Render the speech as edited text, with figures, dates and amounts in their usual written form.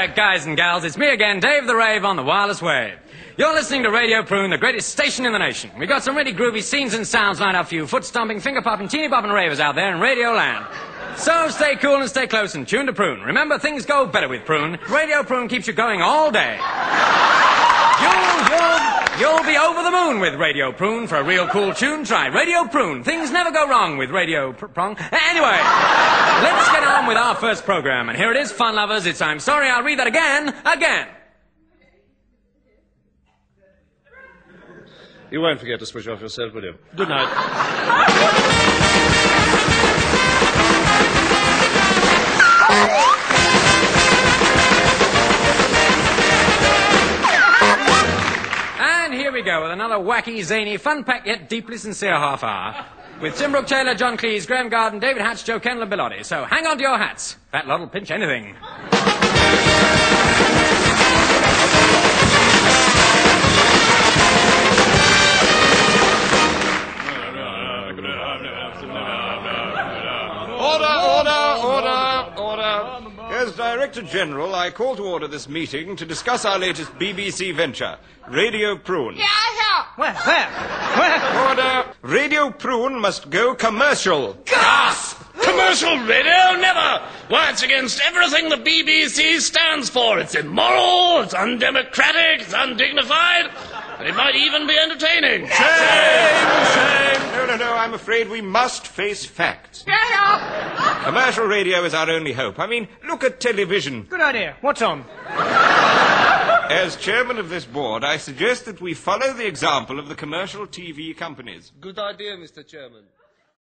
guys and gals, it's me again, Dave the Rave on the Wireless Wave. You're listening to Radio Prune, the greatest station in the nation. We've got some really groovy scenes and sounds lined up for you, foot-stomping, finger-popping, teeny-bopping ravers out there in Radio Land. So stay cool and stay close and tune to Prune. Remember, things go better with Prune. Radio Prune keeps you going all day. You'll be over the moon with Radio Prune. For a real cool tune, try Radio Prune. Things never go wrong with Radio Prong. Anyway, let's get on with our first program. And here it is, fun lovers. It's I'm Sorry, I'll Read That Again. You won't forget to switch off yourself, will you? Good night. And here we go with another wacky, zany, fun-packed yet deeply sincere half hour. With Tim Brooke Taylor, John Cleese, Graham Garden, David Hatch, Joe Kendall and Bilotti. So hang on to your hats. That lot'll pinch anything. Order. As Director General, I call to order this meeting to discuss our latest BBC venture, Radio Prune. Yeah. Where? Order. Radio Prune must go commercial. Gasp! Commercial radio? Never! Why, it's against everything the BBC stands for. It's immoral, it's undemocratic, it's undignified, and it might even be entertaining. Shame! No, I'm afraid we must face facts. Yeah. Commercial radio is our only hope. I mean, look at television. Good idea. What's on? As chairman of this board, I suggest that we follow the example of the commercial TV companies. Good idea, Mr. Chairman.